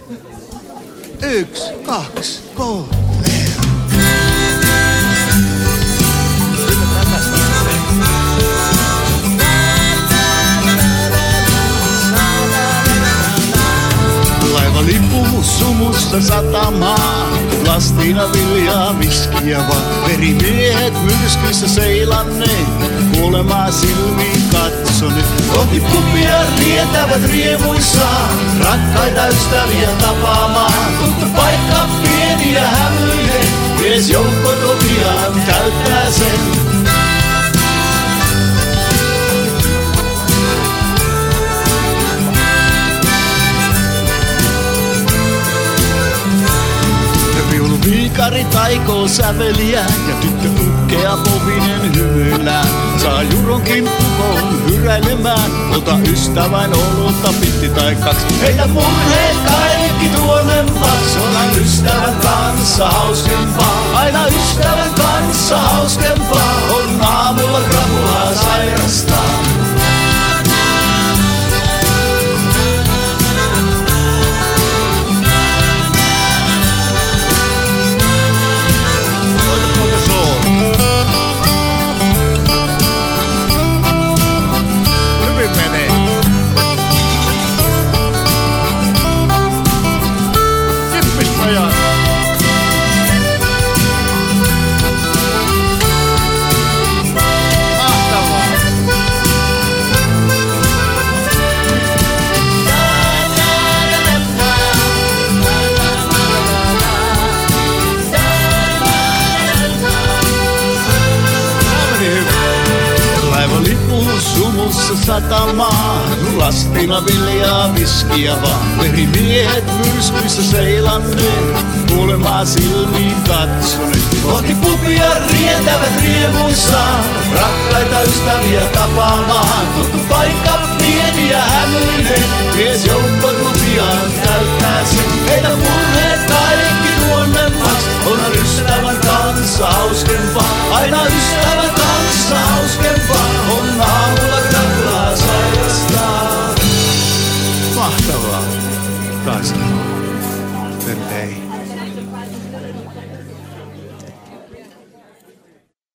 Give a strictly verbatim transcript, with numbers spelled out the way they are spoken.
Yksi, kaksi, kolme. Laiva lippuu sumusta satamaan, lastina viljaa viskiä vaan. Verimiehet myrskyissä seilanneet, kuolemaa silmiin katsoneet. Kohti pupia rietävät riemuissaan, rakkaita ystäviä tapaamaan. Tuttu paikka pieni ja hämyinen, mies joukko tokiaan täyttää sen. Viikari taikoo säveliä ja tyttö ukkea povinen hymyillään. Saa juron kimppukoon hyräilemään, ota ystävän olutta pitti tai kaksi. Heitä murheet kaikki tuonnemmaksi, olan ystävän kanssa hauskempaa. Aina ystävän kanssa hauskempaa, on aamulla krapulaa sairastaa. Sumussa satamaan, lastina viljaa viskiä vaan. Verimiehet myrskyissä seilanneet, kuolemaa silmiin katsoneet. Kohti pupia rietävät riemuissaan, rakkaita ystäviä tapaamaan. Tuttu paikka pieni ja hämyinen, mies joukko tupiaan täyttää sen. Heitä